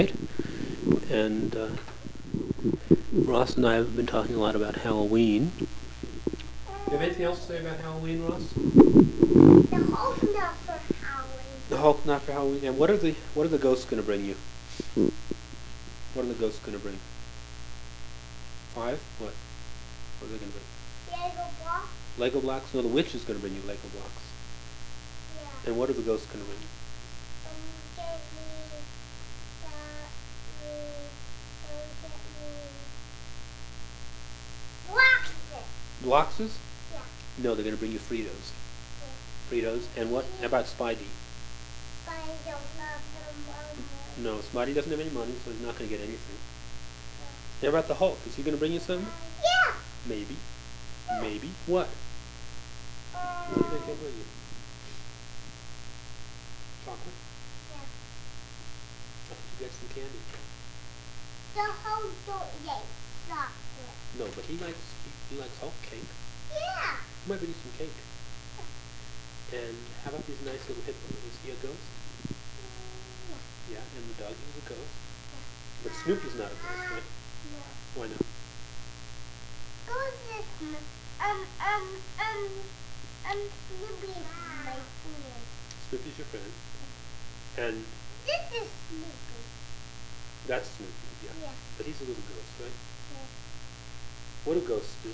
And Ross and I have been talking a lot about Halloween. Do you have anything else to say about Halloween, Ross? The Hulk not for Halloween. The Hulk not for Halloween. And what are the ghosts going to bring you? What are the ghosts going to bring? 5? What? What are they going to bring? Lego blocks. Lego blocks? No, the witch is going to bring you Lego blocks. Yeah. And what are the ghosts going to bring you? Get me boxes. Bloxes? Yeah. No, they're going to bring you Fritos. Yeah. Fritos. And what about Spidey? But I don't have the money. No, Spidey doesn't have any money, so he's not going to get anything. And about the Hulk? Is he going to bring you something? Yeah. Maybe. Maybe. What? What do you think he'll bring you? Chocolate? Yeah. I think you get some candy. The Hulk don't like chocolate. No, but he likes Hulk cake. Yeah. He might bring you some cake. And how about these nice little hippos? Is he a ghost? Yeah, and the doggy is a ghost. But Snoopy's not a ghost, right? No. Why not? Go this Snoopy is my friend. Snoopy's your friend. And This is Snoopy. that's Snoopy, yeah. Yeah. But he's a little ghost, right? Yeah. What do ghosts do?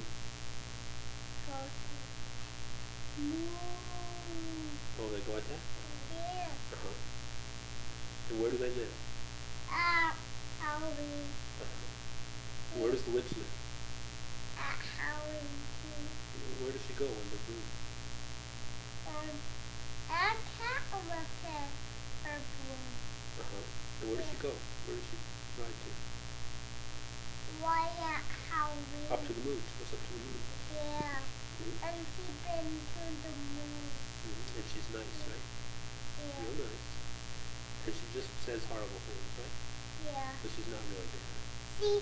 Oh, they go like that? Yeah. Uh-huh. And where do they live? Halloween. Uh-huh. Where does the witch live? At Halloween too. Where does she go when they're blue? At cat with her blue. Uh-huh. And where does she go? Where does she ride to? Why at Halloween? Up to the moon. She goes up to the moon. Yeah. Mm-hmm. And she's been to the moon. Mm-hmm. And she's nice, right? Yeah. Real nice. And she just says horrible things, right? Yeah. But she's not really bad. She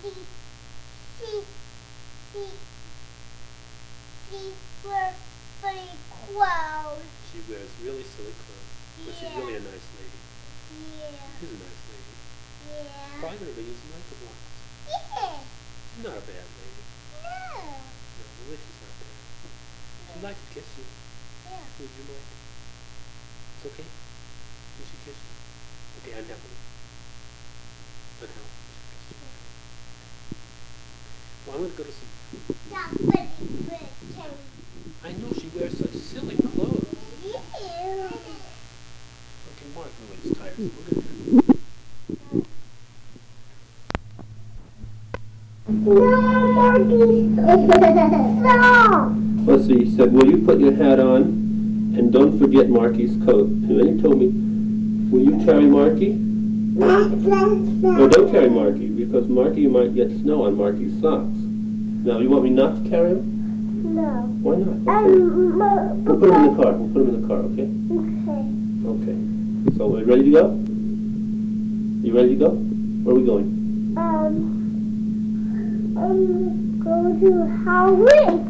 wears funny clothes. She wears really silly clothes. But she's Yeah. really a nice lady. Yeah. She's a nice lady. Yeah. Probably going to bring you some Lego blocks. Yeah. She's not a bad lady. No. No, the witch is not bad. She'd like to kiss you. Yeah. Would you like? It's okay? Did she kiss you? Okay, unhappily. Unhappily. Well, I'm going to go to some... That's what you wear, Terry. I know she wears such silly clothes. Yeah. Okay, Mark Lewis tired. So we're going to... No, Marky. No. Let's see, he said, will you put your hat on and don't forget Marky's coat? And then he told me, will you carry Marky? No, don't carry Marky, because Marky might get snow on Marky's socks. Now, you want me not to carry him? No. Why not? Okay. We'll put him in the car. We'll put him in the car, okay? Okay. Okay. So, are you ready to go? You ready to go? Where are we going? Go to Halloween.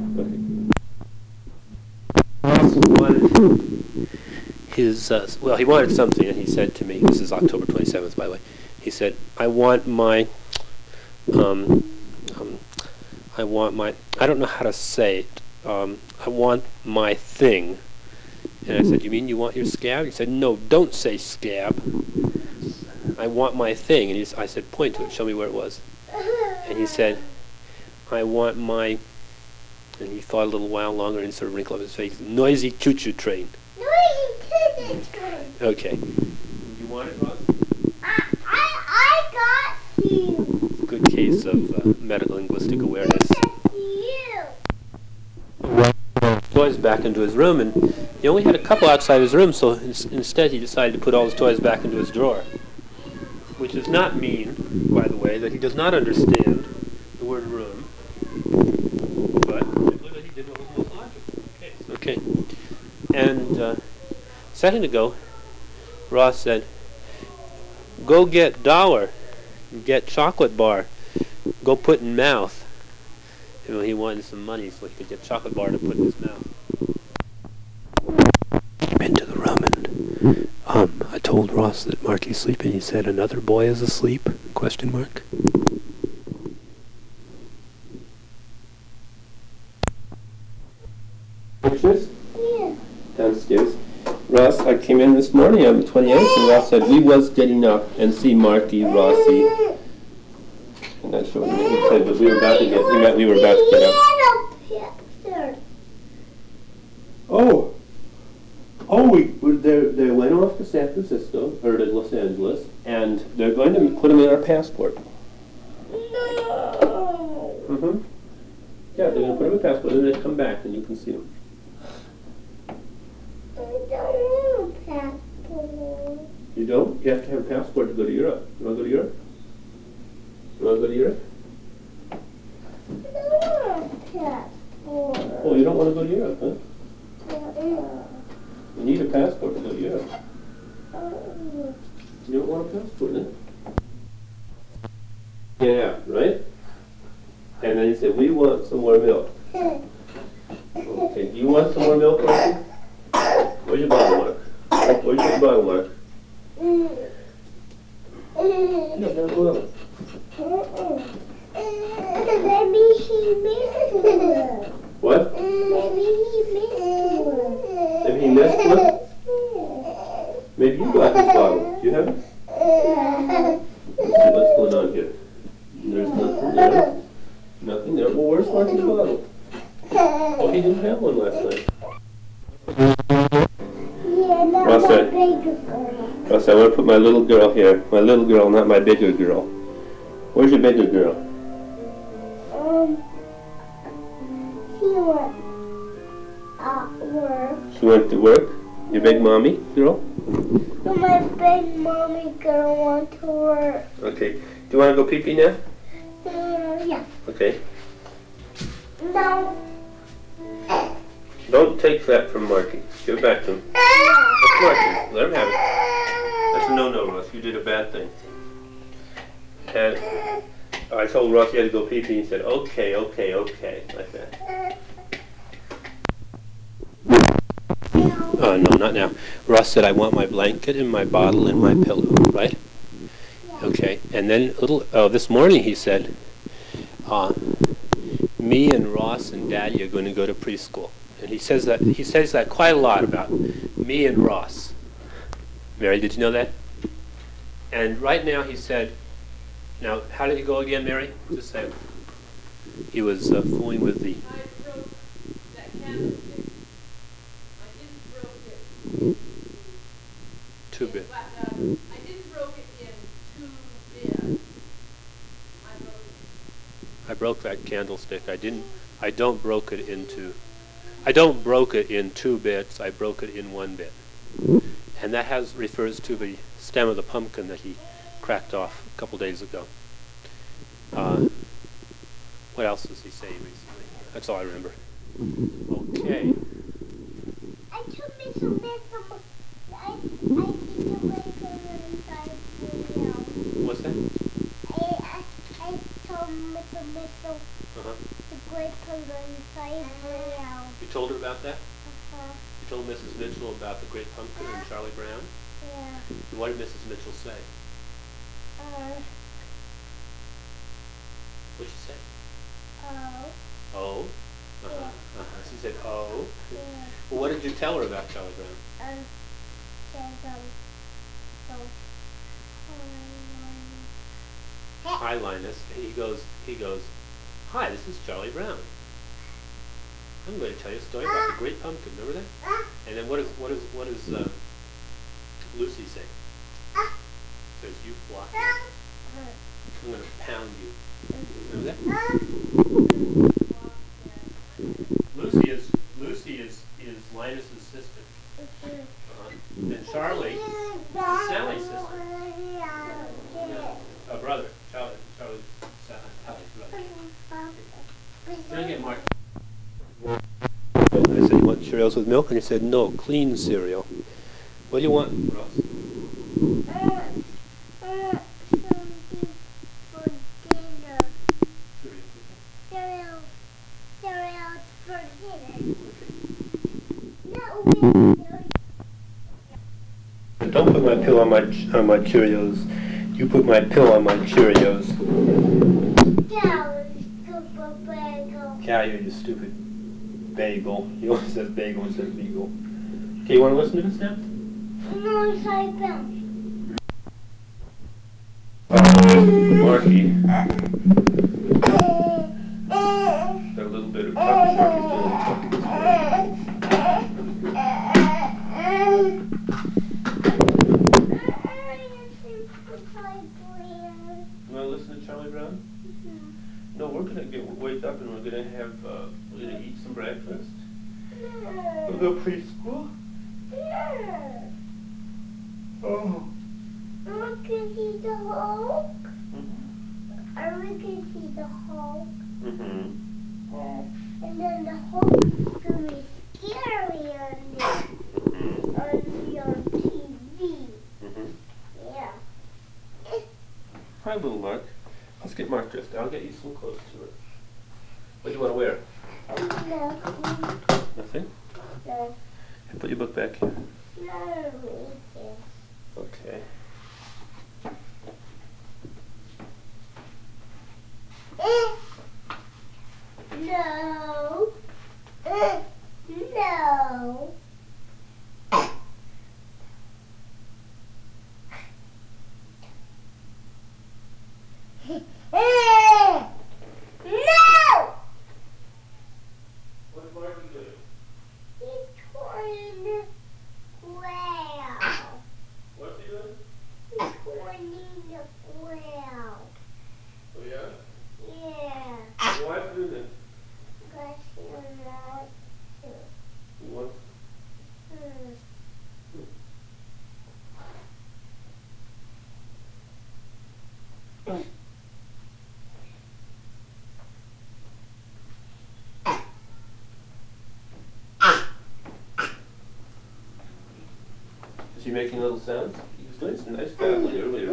Okay. Well, he wanted something, and he said to me, this is October 27th, by the way, he said, I want my, I don't know how to say it, I want my thing. And I said, you mean you want your scab? He said, no, don't say scab. I want my thing. And I said, point to it, show me where it was. And he said, I want my, and he thought a little while longer and sort of wrinkled up his face, noisy choo-choo train. Okay. You want it, Ross? I got you. Good case of medical linguistic awareness. You. Toys back into his room, and he only had a couple outside his room, so instead he decided to put all his toys back into his drawer. Which does not mean, by the way, that he does not understand the word room, but simply that he did what was most logical. Okay. And a second ago, Ross said, go get dollar, get chocolate bar, go put in mouth. And he wanted some money so he could get chocolate bar to put in his mouth. Into the room and I told told Ross that Marky's sleeping. He said, "Another boy is asleep?" Question mark. Upstairs? Yeah. Downstairs. Ross, I came in this morning on the 28th, and Ross said we was getting up and see Marky, Rossi, and that's what he said. But we were about to get up. Oh, they went off to San Francisco or to Los Angeles, and they're going to put them in our passport. No. Mm-hmm. Yeah, they're going to put them in a passport, and then they come back, and you can see them. I don't want a passport. You don't? You have to have a passport to go to Europe. You want to go to Europe? You want to go to Europe? I don't want a passport. Oh, you don't want to go to Europe, huh? Yeah. You need a passport to go to Europe. Oh. You don't want a passport, then? Yeah, right? And then you say, we want some more milk. Okay, do you want some more milk, Marky? Where's your bottle mark? Where's your bottle mark? Yeah, that's well. Maybe he missed one. What? Maybe he missed one. Maybe he missed one? Maybe you got this bottle. Do you have it? Let's see what's going on here. There's nothing there. Nothing there. Well, where's Marky's bottle? Oh, he didn't have one last night. Yeah, not Ross my said- bigger girl. Ross, I want to put my little girl here. My little girl, not my bigger girl. Where's your bigger girl? She went work. She went to work? Your big mommy girl? So my big mommy girl went to work. Okay. Do you want to go pee-pee now? Yeah. Okay. No. Don't take that from Marky. Give it back to him. That's Marky. Let him have it. That's a no-no, Ross. You did a bad thing. And I told Ross he had to go pee-pee. He said, okay, like that. Oh, no, not now. Ross said, I want my blanket and my bottle and my pillow, right? Okay. And then this morning he said, me and Ross and Daddy are going to go to preschool. And he says that quite a lot about me and Ross. Mary, did you know that? And right now he said, now, how did it go again, Mary? Just say it. He was fooling with the... I broke that candlestick. I didn't broke it. 2-bit. I didn't broke it in 2 bits. I broke that candlestick. I don't broke it in 2 bits. I broke it in 1 bit. And that refers to the stem of the pumpkin that he cracked off a couple days ago. What else does he say recently? That's all I remember. Okay. I took me some missile. I did the way to inside video. What's that? I told missile Uh-huh. the great color inside video. You told her about that? Uh-huh. You told Mrs. Mitchell about the Great Pumpkin and Charlie Brown? Yeah. And what did Mrs. Mitchell say? What'd she say? Oh. Oh? Uh-huh. Uh-huh. She said, oh? Yeah. Well, what did you tell her about Charlie Brown? Hi, Linus. He goes, hi, this is Charlie Brown. I'm going to tell you a story about the Great Pumpkin. Remember that? And then what does Lucy say? Says, you block me. I'm going to pound you. Remember that? Lucy is Linus's sister. And Charlie is Sally's sister. A brother. Charlie's brother. Can I get Mark? I said, you want cereals with milk? And he said, no, clean cereal. What do you want, Ross? Don't put my pill on my Cheerios. You put my pill on my Cheerios. Yeah, stupid bagel. Yeah, you're just stupid bagel. He always says bagel instead of beagle. Okay, you want to listen to this now? No, it's like that. Marky. Got a little bit of puppy Marky doing puppy this morning. You want to listen to Charlie Brown? No, we're gonna wake up and we're gonna eat some breakfast. We'll go preschool. Oh. We can see the Hulk. Or we can see the Hulk. And then the Hulk is gonna be scary on TV. Yeah. Hi, little Mark. Let's get Mark dressed. I'll get you some clothes to it. What do you want to wear? Nothing? No. Put your book back here. No, read this. Okay. No. No. No! What's Marky doing? He's turning the wheel. What's he doing? He's turning the wheel. Oh, yeah? Yeah. Why is he doing this? Because you're not to. What? Is he making little sounds? He was doing some nice babbling earlier.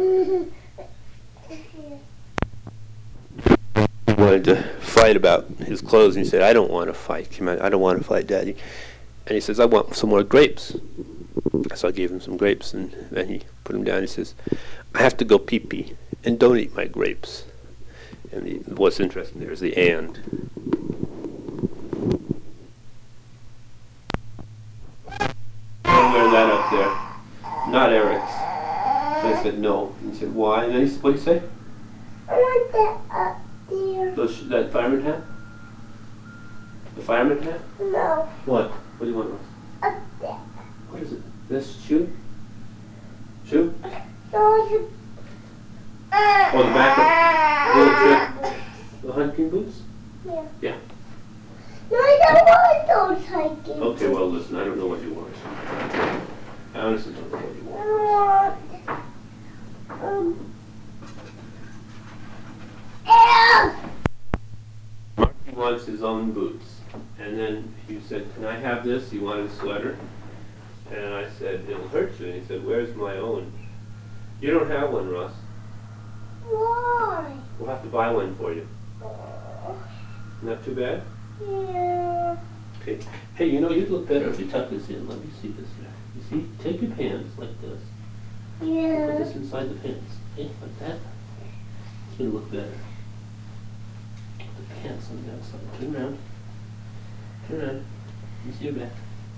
He wanted to fight about his clothes, and he said, I don't want to fight. I don't want to fight, Daddy. And he says, I want some more grapes. So I gave him some grapes, and then he put them down. He says, I have to go pee-pee, and don't eat my grapes. And what's interesting there is the and. Don't wear that up there. Not Eric's. So I said, no. And he said, why? And then he said, what did he say? I want that up there. That fireman hat? The fireman hat? No, What? What do you want, Ross? up there. What is it? This shoe? Shoe? No, you. Oh, the back of the hunting boots? Yeah. Yeah. No, I don't want those hiking. Okay, well, listen, I don't know what you want. I honestly don't know what you I want. want. Ew! Marky wants his own boots. And then he said, can I have this? He wanted a sweater. And I said, it'll hurt you. And he said, where's my own? You don't have one, Ross. Why? We'll have to buy one for you. Not too bad? Yeah. Okay. Hey, you know, you'd look better if you tuck this in. Let me see this there. You see? Take your pants like this. Put Yeah. this inside the pants. Okay, like that. It's going to look better. Put the pants on the outside. Turn around. Turn around. Let me see your back.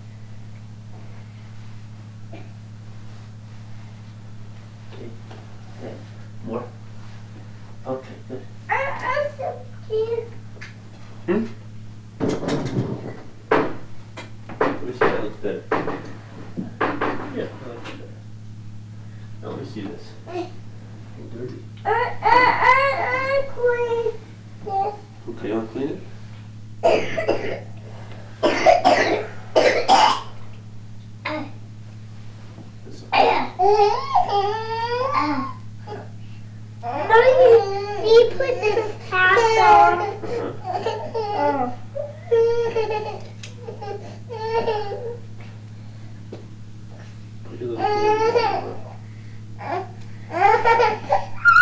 Okay. Okay. More. Okay, good. I'm so cute. Hmm? Let me see that looks better. Yeah, I like that better. Now let me see this. A little dirty. Clean this. Okay, you want to clean it? This- You put this hat on. Put your little clean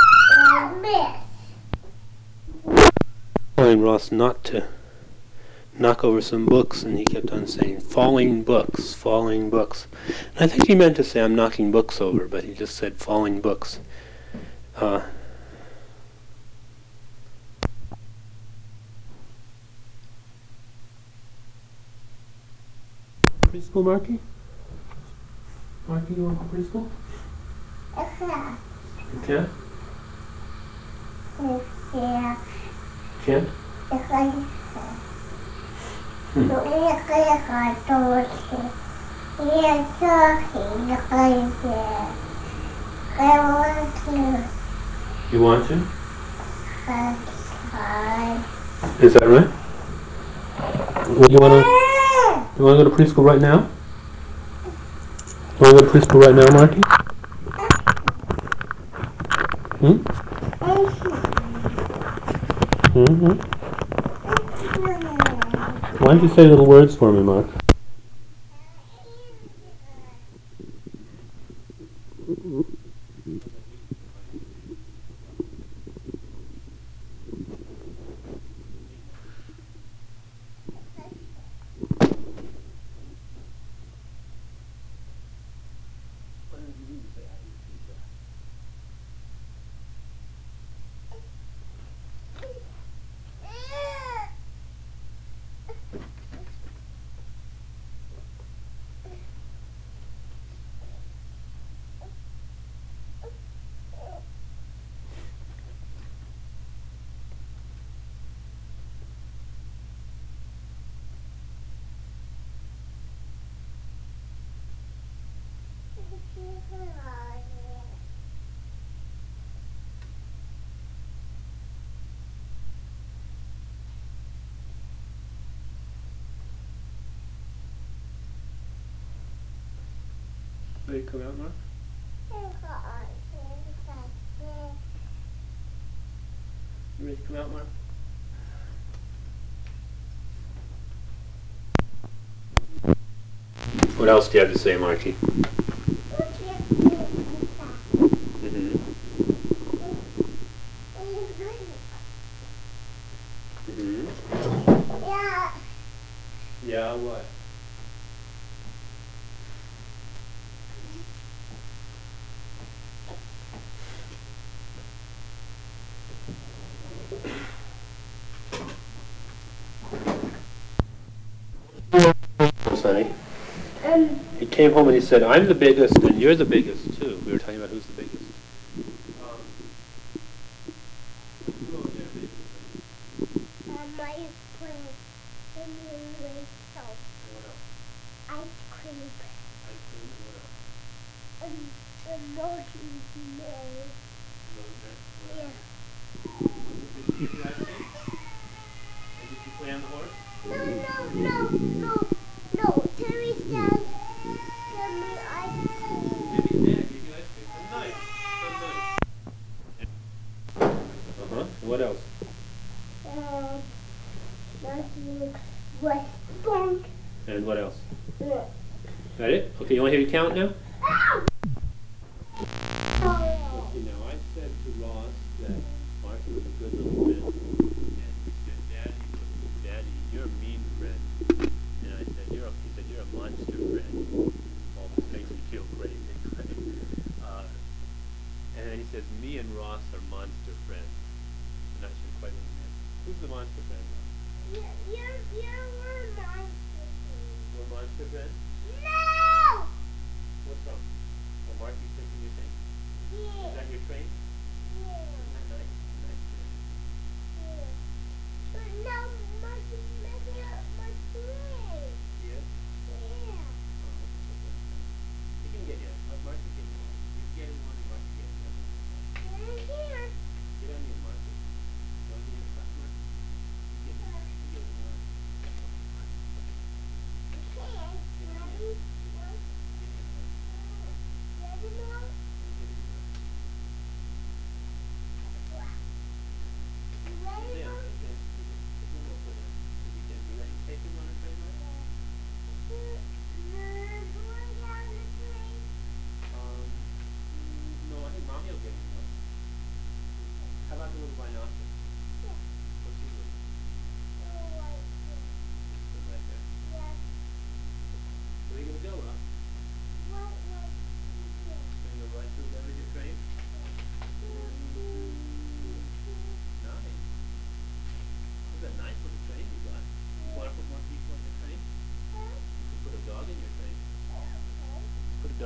Miss. telling Ross not knock over some books, and he kept on saying, falling books, falling books. And I think he meant to say, I'm knocking books over, but he just said, falling books. Preschool, Marky? Marky, you want to preschool? Yeah. You can? Yeah. Can't? You want to? Is that right? Well, you want to go to preschool right now? You want to go to preschool right now, Marky? Hmm? Mm-hmm. Why don't you say little words for me, Mark? Ready to come out, Mark? You ready to come out, Mark? What else do you have to say, Marky? Mm-hmm. Mm-hmm. Yeah, what? Sonny. He came home and he said, I'm the biggest and you're the biggest too. We were talking about who's the biggest. What else? And what else? That it? Okay, you want to hear you count now? Okay, now I said to Ross that Marky was a good little friend. And he said, Daddy, you're a mean friend. And I said, he said, you're a monster friend. All this makes me feel great anyway. And then he says, me and Ross are monster friends. I'm not sure quite what he meant. Who's the monster friend? We're monster friends? No! What's wrong? Oh, Marky's taking your thing? Is that your train? Isn't that nice? Nice train. But now Marky's messing up my train. Yes? Yeah. You can get in. Let Marky get in one. You get in one and Marky get in the other. Here. Get on in, Marky. You want to get in the Marky? You get in. You get in one.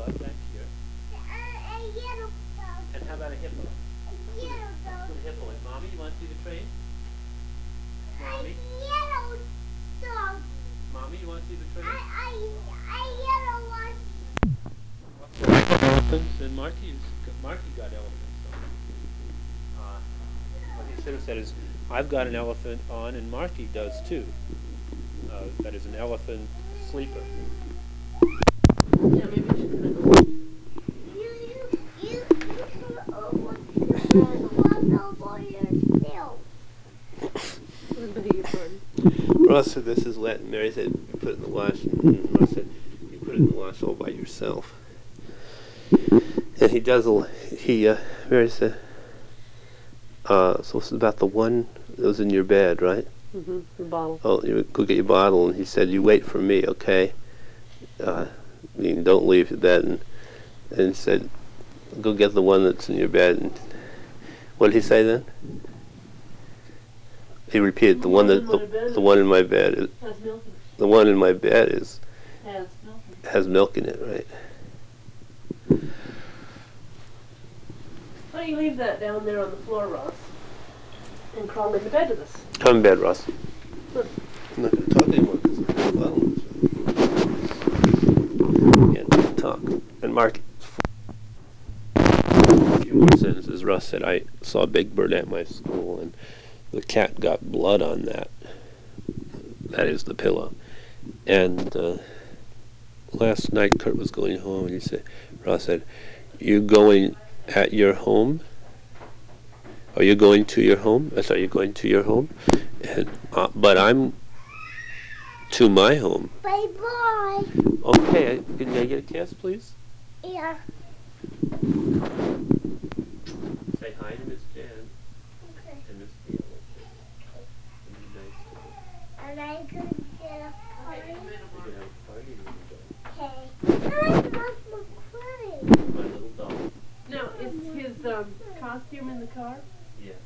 dog back here. A yellow dog. And how about a hippo? A yellow dog. Put a hippo in. Mommy, you want to see the train? Mommy? A yellow dog. Mommy, you want to see the train? A yellow one. Elephants, and Marty got elephants on. What he should have said is, I've got an elephant on, and Marty does too. That is an elephant sleeper. Yeah, maybe we should put it on. You put over the one over yourself. I beg your pardon. Ross said this is Latin. Mary said you put it in the wash, and Ross said you put it in the wash all by yourself. And he does. Mary said, so it's about the one that was in your bed, right? Mm-hmm. The bottle. Oh, you go get your bottle, and he said, "You wait for me, okay? Don't leave the bed." And he said, "Go get the one that's in your bed." And what did he say then? He repeated, "The one in my bed is Has milk in it. the one in my bed is Has milk in it. has milk in it, right?" Why don't you leave that down there on the floor, Ross, and crawl into bed with us? Come in bed, Ross. Look. I'm not going to talk anymore because the bottle can't talk. And Mark, a few more sentences. Russ said, "I saw Big Bird at my school, and the cat got blood on that. That is the pillow. And last night Kurt was going home, and Ross said, you going at your home? Are you going to your home? Are you going to your home? And but I'm to my home." Bye-bye. Okay, can I get a kiss, please? Yeah. Say hi to Miss Jan Okay. and Miss Fiona. And be nice to her. And I'm going to get a party. We can have a party when we go. Okay. I lost my party. My little doll. Now, is his costume in the car? Yeah.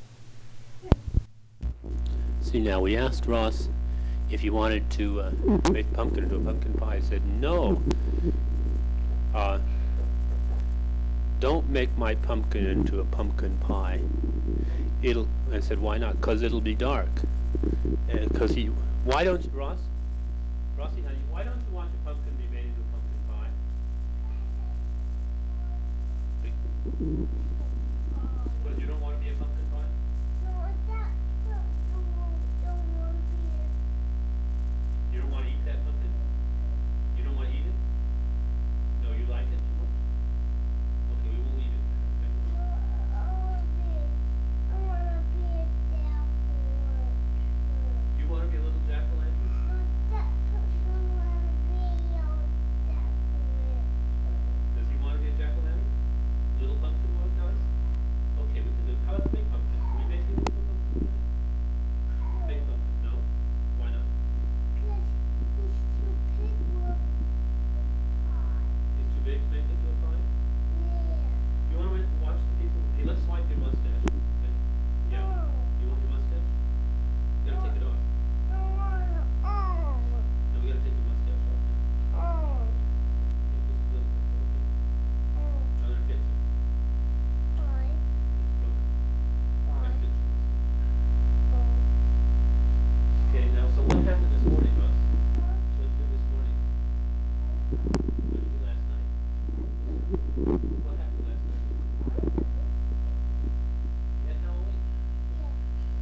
See, now we asked Ross if he wanted to make pumpkin into a pumpkin pie. He said, "No. Don't make my pumpkin into a pumpkin pie. I said, "Why not?" "'Cause it'll be dark." And why don't you, Ross? Rossie, honey, why don't you want your pumpkin to be made into a pumpkin pie? What, you don't want to be a pumpkin pie? No, that don't want to be it. You don't want to eat that pumpkin? You don't want to eat it? No, you like it too much? Okay, we won't eat it then, I want to be a dapper. okay? You want to be a little jack-o'-lantern? That person want to be a dapper. Does he want to be a jack-o'-lantern? Little pumpkin one does? Okay, we can do it. How about the big pumpkin? Can we make it into a pumpkin pie? Big pumpkin, no? Why not? Because he's too big for a pie. He's too big to make it into a pie? Yeah. You want to watch the people? Hey, let's swipe your mustache. Okay? Yeah. No. You want your mustache? You gotta take it off. I want to. No, we gotta take your mustache off now. Oh. Okay, just a little bit, okay? I'm gonna fix it. Fine. It's broken. I'm gonna Fine. fix your mustache. Okay, now, so what happened this morning, Russ? What did you do this morning?